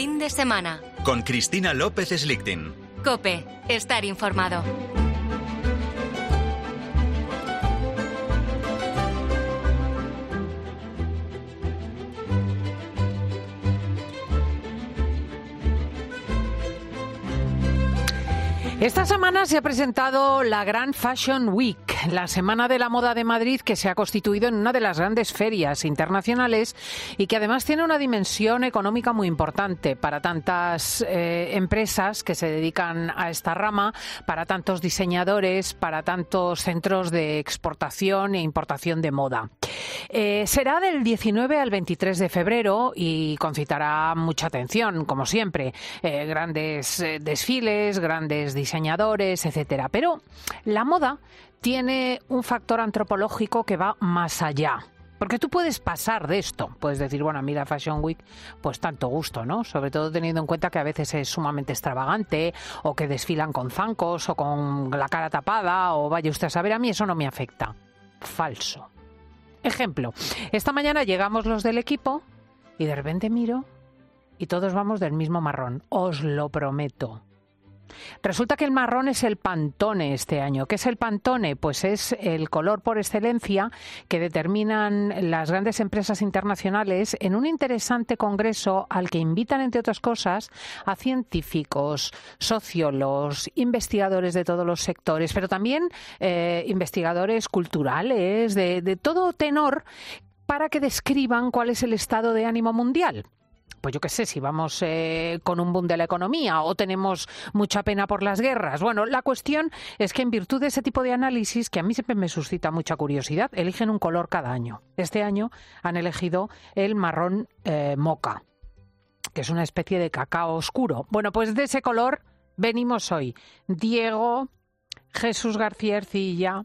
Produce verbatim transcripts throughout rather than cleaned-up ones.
fin de semana. Con Cristina López Slichting. COPE. Estar informado. Esta semana se ha presentado la Gran Fashion Week, la Semana de la Moda de Madrid, que se ha constituido en una de las grandes ferias internacionales y que además tiene una dimensión económica muy importante para tantas eh, empresas que se dedican a esta rama, para tantos diseñadores, para tantos centros de exportación e importación de moda. Eh, será del diecinueve al veintitrés de febrero y concitará mucha atención, como siempre. Eh, grandes eh, desfiles, grandes diseñadores, etcétera. Pero la moda tiene un factor antropológico que va más allá. Porque tú puedes pasar de esto, puedes decir, bueno, a mí la Fashion Week, pues tanto gusto, ¿no? Sobre todo teniendo en cuenta que a veces es sumamente extravagante, o que desfilan con zancos, o con la cara tapada, o vaya usted a saber, a mí eso no me afecta. Falso. Ejemplo, esta mañana llegamos los del equipo y de repente miro y todos vamos del mismo marrón, os lo prometo. Resulta que el marrón es el Pantone este año. ¿Qué es el Pantone? Pues es el color por excelencia que determinan las grandes empresas internacionales en un interesante congreso al que invitan, entre otras cosas, a científicos, sociólogos, investigadores de todos los sectores, pero también eh, investigadores culturales de, de todo tenor, para que describan cuál es el estado de ánimo mundial. Pues yo qué sé, si vamos eh, con un boom de la economía o tenemos mucha pena por las guerras. Bueno, la cuestión es que en virtud de ese tipo de análisis, que a mí siempre me suscita mucha curiosidad, eligen un color cada año. Este año han elegido el marrón eh, moca, que es una especie de cacao oscuro. Bueno, pues de ese color venimos hoy. Diego, Jesús García Ercilla,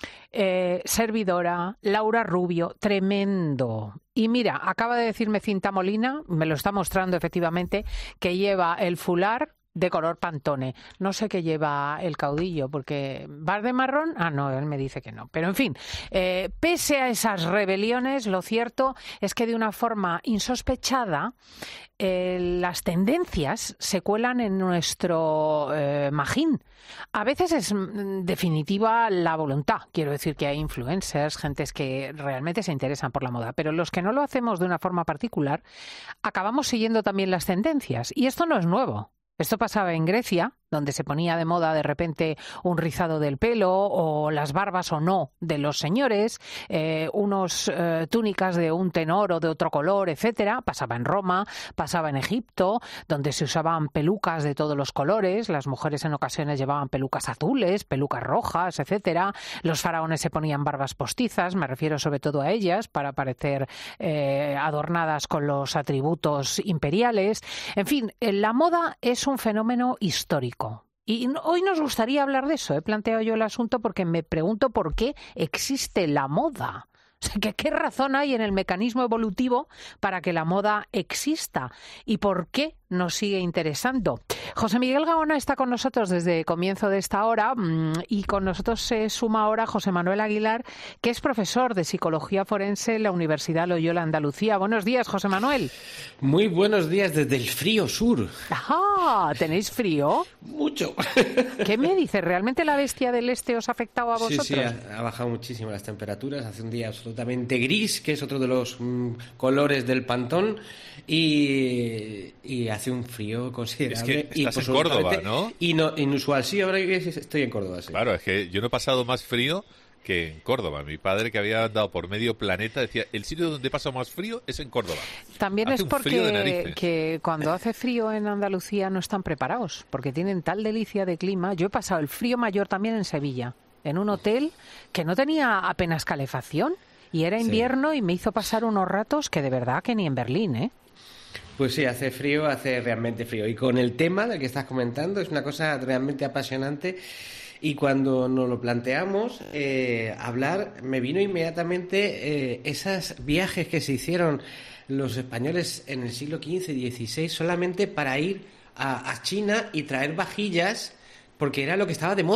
Eh, servidora, Laura Rubio, tremendo. Y mira, acaba de decirme Cinta Molina, me lo está mostrando efectivamente, que lleva el fular de color Pantone. No sé qué lleva el caudillo, porque ¿vas de marrón? Ah, no, él me dice que no. Pero en fin, eh, pese a esas rebeliones, lo cierto es que de una forma insospechada eh, las tendencias se cuelan en nuestro eh, magín. A veces es en definitiva la voluntad. Quiero decir que hay influencers, gentes que realmente se interesan por la moda, pero los que no lo hacemos de una forma particular, acabamos siguiendo también las tendencias. Y esto no es nuevo. Esto pasaba en Grecia, donde se ponía de moda de repente un rizado del pelo o las barbas o no de los señores, eh, unos eh, túnicas de un tenor o de otro color, etcétera. Pasaba en Roma, pasaba en Egipto, donde se usaban pelucas de todos los colores. Las mujeres en ocasiones llevaban pelucas azules, pelucas rojas, etcétera. Los faraones se ponían barbas postizas, me refiero sobre todo a ellas, para parecer eh, adornadas con los atributos imperiales. En fin, la moda es un fenómeno histórico. Y hoy nos gustaría hablar de eso. He planteado yo el asunto porque me pregunto por qué existe la moda. O sea, ¿qué, qué razón hay en el mecanismo evolutivo para que la moda exista? ¿Y por qué nos sigue interesando? José Miguel Gaona está con nosotros desde el comienzo de esta hora y con nosotros se suma ahora José Manuel Aguilar, que es profesor de Psicología Forense en la Universidad Loyola Andalucía. Buenos días, José Manuel. Muy buenos días desde el frío sur. ¡Ah! ¿Tenéis frío? Mucho. ¿Qué me dices? ¿Realmente la bestia del este os ha afectado a vosotros? Sí, sí, ha, ha bajado muchísimo las temperaturas. Hace un día absolutamente gris, que es otro de los mm, colores del Pantón, y, y hace un frío considerable. Es que estás y, en Córdoba, ¿no? Y no, inusual. Sí, ahora estoy en Córdoba, sí. Claro, es que yo no he pasado más frío que en Córdoba. Mi padre, que había andado por medio planeta, decía, el sitio donde pasa más frío es en Córdoba. También hace es porque que cuando hace frío en Andalucía no están preparados, porque tienen tal delicia de clima. Yo he pasado el frío mayor también en Sevilla, en un hotel que no tenía apenas calefacción y era invierno, sí. Y me hizo pasar unos ratos que de verdad que ni en Berlín, ¿eh? Pues sí, hace frío, hace realmente frío. Y con el tema del que estás comentando, es una cosa realmente apasionante. Y cuando nos lo planteamos, eh, hablar, me vino inmediatamente eh, esos viajes que se hicieron los españoles en el siglo quince y dieciséis solamente para ir a, a China y traer vajillas, porque era lo que estaba de moda.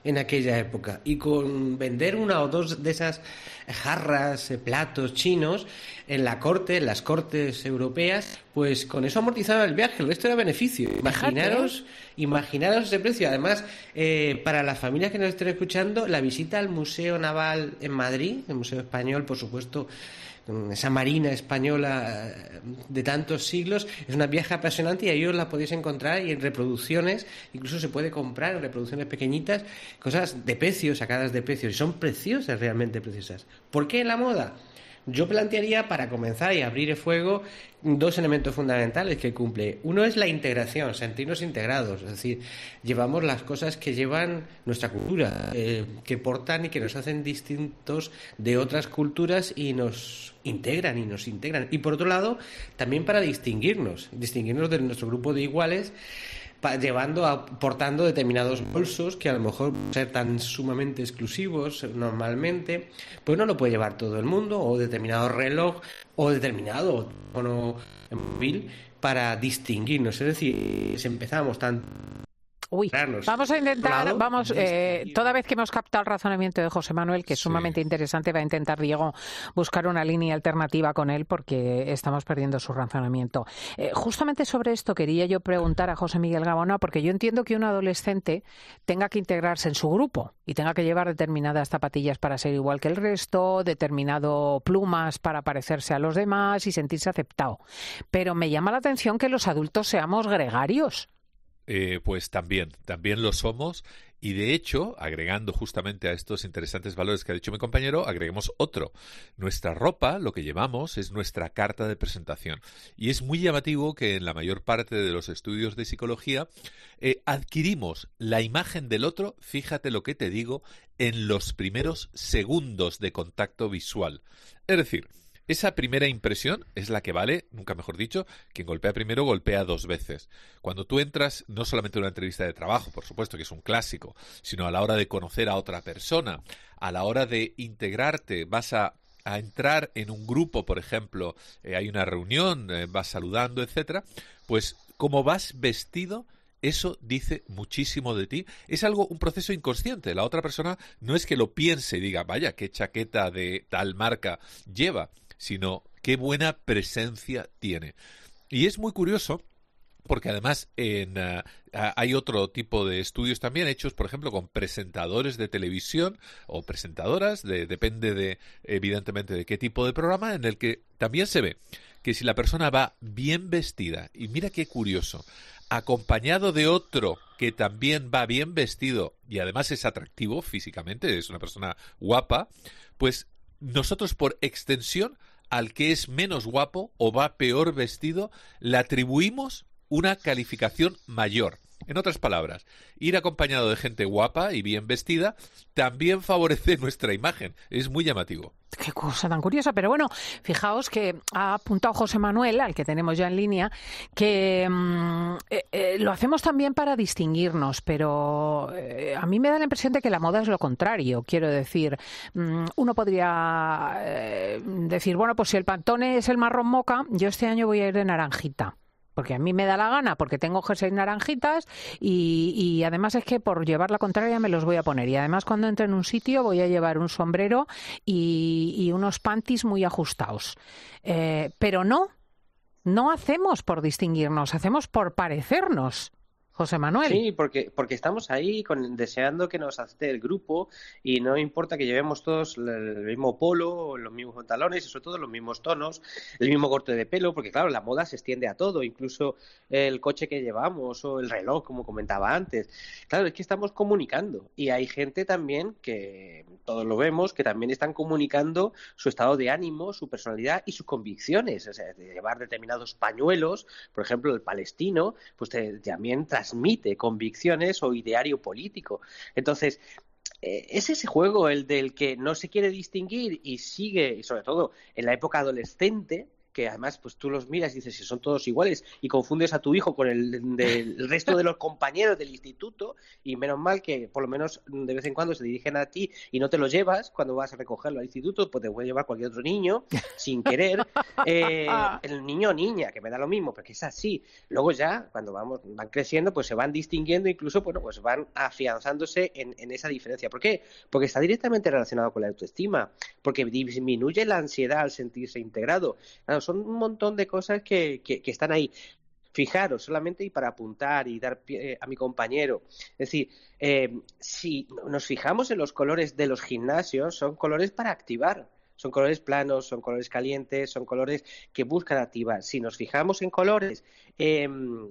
en aquella época. Y con vender una o dos de esas jarras, eh, platos chinos en la corte, en las cortes europeas, pues con eso amortizaba el viaje, el resto era beneficio. Imaginaros, imaginaros ese precio. Además, eh, para las familias que nos estén escuchando, la visita al Museo Naval en Madrid, el Museo Español, por supuesto, esa marina española de tantos siglos, es una viaje apasionante y ahí os la podéis encontrar y en reproducciones, incluso se puede comprar en reproducciones pequeñitas, cosas de pecio, sacadas de pecio, y son preciosas, realmente preciosas. ¿Por qué en la moda? Yo plantearía, para comenzar y abrir el fuego, dos elementos fundamentales que cumple. Uno es la integración, sentirnos integrados, es decir, llevamos las cosas que llevan nuestra cultura, eh, que portan y que nos hacen distintos de otras culturas y nos integran y nos integran. Y por otro lado, también para distinguirnos, distinguirnos de nuestro grupo de iguales, llevando a, portando determinados bolsos que a lo mejor ser tan sumamente exclusivos normalmente, pues no lo puede llevar todo el mundo, o determinado reloj o determinado teléfono móvil para distinguirnos. Es decir, si empezamos tan Uy, vamos a intentar, vamos, eh, toda vez que hemos captado el razonamiento de José Manuel, que es sumamente sí. interesante, va a intentar Diego buscar una línea alternativa con él porque estamos perdiendo su razonamiento. Eh, justamente sobre esto quería yo preguntar a José Miguel Gaona, porque yo entiendo que un adolescente tenga que integrarse en su grupo y tenga que llevar determinadas zapatillas para ser igual que el resto, determinado plumas para parecerse a los demás y sentirse aceptado. Pero me llama la atención que los adultos seamos gregarios. Eh, pues también, también lo somos y de hecho, agregando justamente a estos interesantes valores que ha dicho mi compañero, agreguemos otro. Nuestra ropa, lo que llevamos, es nuestra carta de presentación y es muy llamativo que en la mayor parte de los estudios de psicología eh, adquirimos la imagen del otro, fíjate lo que te digo, en los primeros segundos de contacto visual. Es decir, esa primera impresión es la que vale, nunca mejor dicho, quien golpea primero golpea dos veces. Cuando tú entras, no solamente en una entrevista de trabajo, por supuesto que es un clásico, sino a la hora de conocer a otra persona, a la hora de integrarte, vas a, a entrar en un grupo, por ejemplo, eh, hay una reunión, eh, vas saludando, etcétera, pues como vas vestido, eso dice muchísimo de ti. Es algo, un proceso inconsciente. La otra persona no es que lo piense y diga, vaya, qué chaqueta de tal marca lleva, sino qué buena presencia tiene. Y es muy curioso porque además en, uh, hay otro tipo de estudios también hechos, por ejemplo, con presentadores de televisión o presentadoras, de, depende de, evidentemente, de qué tipo de programa, en el que también se ve que si la persona va bien vestida, y mira qué curioso, acompañado de otro que también va bien vestido y además es atractivo físicamente, es una persona guapa, pues nosotros por extensión al que es menos guapo o va peor vestido le atribuimos una calificación mayor. En otras palabras, ir acompañado de gente guapa y bien vestida también favorece nuestra imagen. Es muy llamativo. Qué cosa tan curiosa, pero bueno, fijaos que ha apuntado José Manuel, al que tenemos ya en línea, que mmm, eh, eh, lo hacemos también para distinguirnos, pero eh, a mí me da la impresión de que la moda es lo contrario. Quiero decir, mmm, uno podría eh, decir, bueno, pues si el Pantone es el marrón moca, yo este año voy a ir de naranjita. Porque a mí me da la gana, porque tengo jerseys naranjitas y, y además es que por llevar la contraria me los voy a poner. Y además cuando entre en un sitio voy a llevar un sombrero y, y unos panties muy ajustados. Eh, pero no, no hacemos por distinguirnos, hacemos por parecernos. José Manuel. Sí, porque, porque estamos ahí con, deseando que nos acepte el grupo y no importa que llevemos todos el mismo polo, los mismos pantalones y sobre todo los mismos tonos, el mismo corte de pelo, porque claro, la moda se extiende a todo, incluso el coche que llevamos o el reloj, como comentaba antes. Claro, es que estamos comunicando y hay gente también que, todos lo vemos, que también están comunicando su estado de ánimo, su personalidad y sus convicciones. O sea, de llevar determinados pañuelos, por ejemplo, el palestino, pues te, también tras transmite convicciones o ideario político. Entonces, eh, es ese juego el del que no se quiere distinguir y sigue, y sobre todo en la época adolescente, que además pues tú los miras y dices si son todos iguales y confundes a tu hijo con el del resto de los compañeros del instituto, y menos mal que por lo menos de vez en cuando se dirigen a ti y no te lo llevas cuando vas a recogerlo al instituto, pues te puede llevar cualquier otro niño sin querer, eh, el niño o niña, que me da lo mismo, porque es así. Luego ya, cuando vamos van creciendo, pues se van distinguiendo, incluso bueno, pues van afianzándose en, en esa diferencia. ¿Por qué? Porque está directamente relacionado con la autoestima, porque disminuye la ansiedad al sentirse integrado. Claro, son un montón de cosas que, que, que están ahí. Fijaros, solamente y para apuntar y dar pie a mi compañero. Es decir, eh, si nos fijamos en los colores de los gimnasios, son colores para activar. Son colores planos, son colores calientes, son colores que buscan activar. Si nos fijamos en colores eh,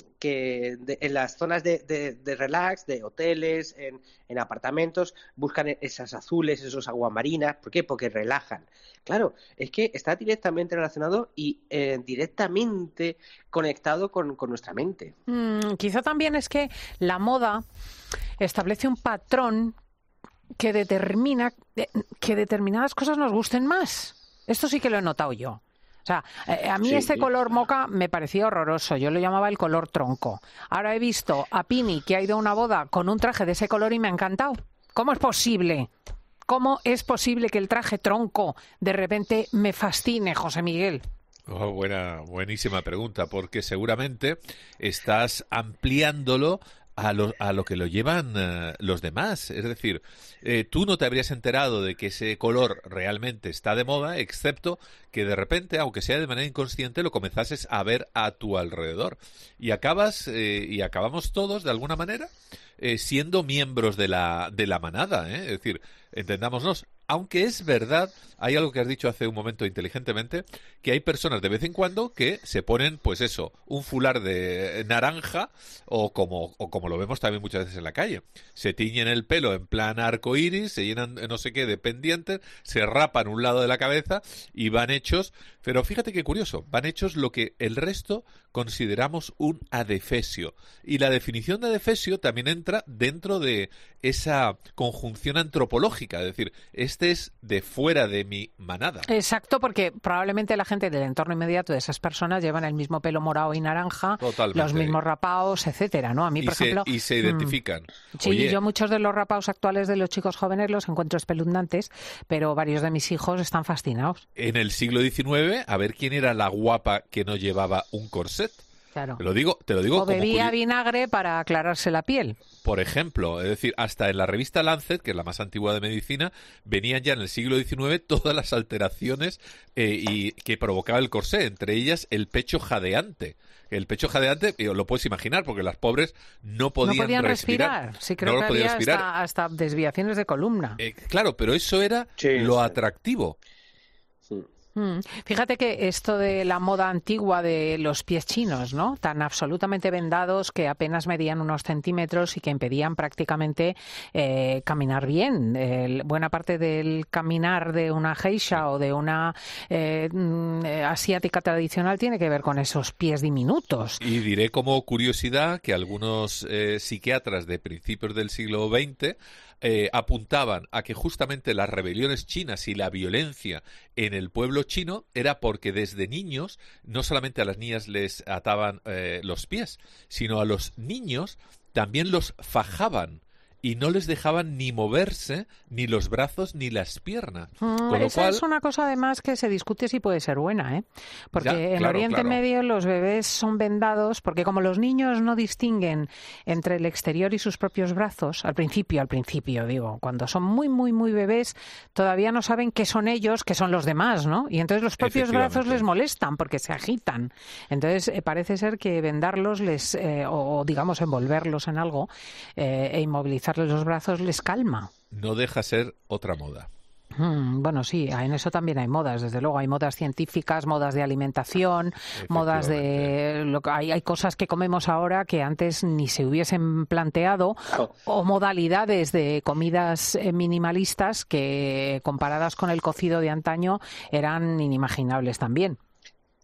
que de, en las zonas de, de, de relax, de hoteles, en, en apartamentos, buscan esas azules, esos aguamarinas. ¿Por qué? Porque relajan. Claro, es que está directamente relacionado y eh, directamente conectado con, con nuestra mente. Mm, quizá también es que la moda establece un patrón que determina que determinadas cosas nos gusten más. Esto sí que lo he notado yo. O sea, eh, a mí sí, este sí. color moca me parecía horroroso. Yo lo llamaba el color tronco. Ahora he visto a Pini, que ha ido a una boda con un traje de ese color y me ha encantado. ¿Cómo es posible? ¿Cómo es posible que el traje tronco de repente me fascine, José Miguel? Oh, buena, buenísima pregunta, porque seguramente estás ampliándolo a lo, a lo que lo llevan uh, los demás. Es decir, eh, tú no te habrías enterado de que ese color realmente está de moda, excepto que de repente, aunque sea de manera inconsciente, lo comenzases a ver a tu alrededor. Y acabas, eh, y acabamos todos, de alguna manera, eh, siendo miembros de la, de la manada, ¿eh? Es decir, entendámonos. Aunque es verdad, hay algo que has dicho hace un momento inteligentemente, que hay personas de vez en cuando que se ponen, pues eso, un fular de naranja o como, o como lo vemos también muchas veces en la calle. Se tiñen el pelo en plan arco iris, se llenan no sé qué de pendientes, se rapan un lado de la cabeza y van hechos, pero fíjate qué curioso, van hechos lo que el resto consideramos un adefesio. Y la definición de adefesio también entra dentro de esa conjunción antropológica, es decir, este es de fuera de mi manada. Exacto, porque probablemente la gente del entorno inmediato de esas personas llevan el mismo pelo morado y naranja, Totalmente. Los mismos rapaos, etcétera, ¿no? A mí, y por se, ejemplo... Y se identifican. Mmm, sí, Oye, yo muchos de los rapaos actuales de los chicos jóvenes los encuentro espeluznantes, pero varios de mis hijos están fascinados. En el siglo diecinueve, a ver quién era la guapa que no llevaba un corset. Claro. Te lo digo, te lo digo O como bebía curi- vinagre para aclararse la piel. Por ejemplo, es decir, hasta en la revista Lancet, que es la más antigua de medicina, venían ya en el siglo diecinueve todas las alteraciones eh, y que provocaba el corsé, entre ellas el pecho jadeante. El pecho jadeante, eh, lo puedes imaginar, porque las pobres no podían, no podían respirar. respirar. Sí, creo no que podían había respirar. hasta, hasta desviaciones de columna. Eh, claro, pero eso era Sí, lo sí. atractivo. Sí. Mm. Fíjate que esto de la moda antigua de los pies chinos, ¿no? Tan absolutamente vendados que apenas medían unos centímetros y que impedían prácticamente eh, caminar bien. Eh, buena parte del caminar de una geisha o de una eh, mm, asiática tradicional tiene que ver con esos pies diminutos. Y diré como curiosidad que algunos eh, psiquiatras de principios del siglo veinte eh, apuntaban a que justamente las rebeliones chinas y la violencia en el pueblo chino era porque desde niños no solamente a las niñas les ataban eh, los pies, sino a los niños también los fajaban y no les dejaban ni moverse, ni los brazos, ni las piernas. Mm, Con lo esa cual, es una cosa además que se discute si puede ser buena, ¿eh? Porque Ya, en claro, Oriente claro. Medio los bebés son vendados porque como los niños no distinguen entre el exterior y sus propios brazos, al principio, al principio digo, cuando son muy, muy, muy bebés, todavía no saben qué son ellos, qué son los demás, ¿no? Y entonces los propios brazos Efectivamente. les molestan porque se agitan. Entonces eh, parece ser que vendarlos les, eh, o, o digamos envolverlos en algo eh, e inmovilizarles los brazos les calma. no deja ser otra moda. Mm, bueno, sí, en eso también hay modas, desde luego. Hay modas científicas, modas de alimentación, modas de... Lo, que- hay, hay cosas que comemos ahora que antes ni se hubiesen planteado, o modalidades de comidas eh, minimalistas que, comparadas con el cocido de antaño, eran inimaginables también.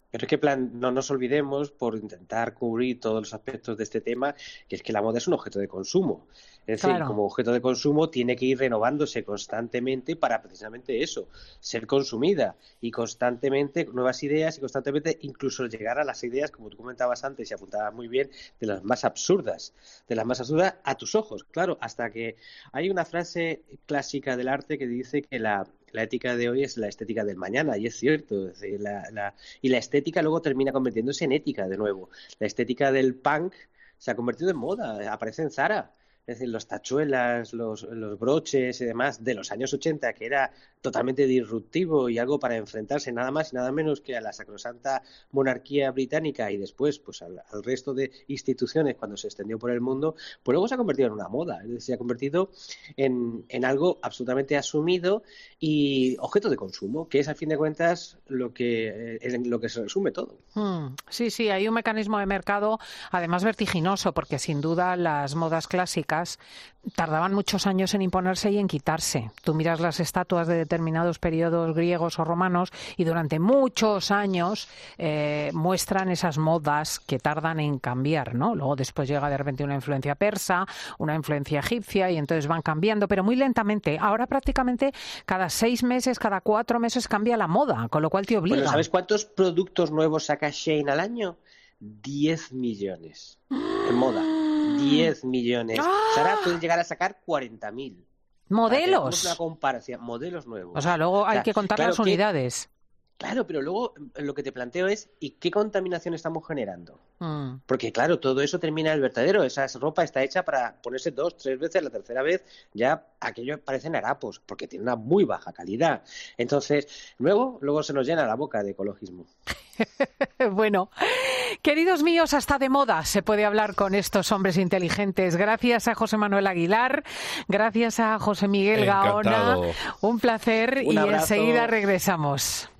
Pero es que plan, no nos olvidemos, por intentar cubrir todos los aspectos de este tema, que es que la moda es un objeto de consumo. Es decir, Claro. como objeto de consumo tiene que ir renovándose constantemente para precisamente eso, ser consumida y constantemente nuevas ideas y constantemente incluso llegar a las ideas, como tú comentabas antes y apuntabas muy bien, de las más absurdas, de las más absurdas a tus ojos, claro, hasta que hay una frase clásica del arte que dice que la La ética de hoy es la estética del mañana, y es cierto. Es decir, la, la, y la estética luego termina convirtiéndose en ética de nuevo. La estética del punk se ha convertido en moda, aparece en Zara. Es decir, los tachuelas, los, los broches y demás de los años ochenta, que era totalmente disruptivo y algo para enfrentarse nada más y nada menos que a la sacrosanta monarquía británica y después pues al, al resto de instituciones cuando se extendió por el mundo, pues luego se ha convertido en una moda, es decir, se ha convertido en, en algo absolutamente asumido y objeto de consumo, que es a fin de cuentas lo que, en lo que se resume todo. Hmm. Sí, sí, hay un mecanismo de mercado además vertiginoso, porque sin duda las modas clásicas tardaban muchos años en imponerse y en quitarse. Tú miras las estatuas de determinados periodos griegos o romanos y durante muchos años eh, muestran esas modas que tardan en cambiar, ¿no? Luego después llega de repente una influencia persa, una influencia egipcia y entonces van cambiando, pero muy lentamente. Ahora prácticamente cada seis meses, cada cuatro meses cambia la moda, con lo cual te obliga. Bueno, ¿sabes cuántos productos nuevos saca Shein al año? diez millones en moda. diez millones. ¡Ah! Sara puede llegar a sacar cuarenta mil. ¿Modelos? Una comparación. Modelos nuevos. O sea, luego hay O sea, que contar claro las que- unidades. Claro, pero luego lo que te planteo es ¿y qué contaminación estamos generando? Mm. Porque claro, todo eso termina en el vertedero. Esa ropa está hecha para ponerse dos, tres veces, la tercera vez ya aquello parecen harapos, porque tiene una muy baja calidad. Entonces, luego, luego se nos llena la boca de ecologismo. Bueno, queridos míos, hasta de moda se puede hablar con estos hombres inteligentes. Gracias a José Manuel Aguilar, gracias a José Miguel Encantado. Gaona. Un placer Un y abrazo. enseguida regresamos.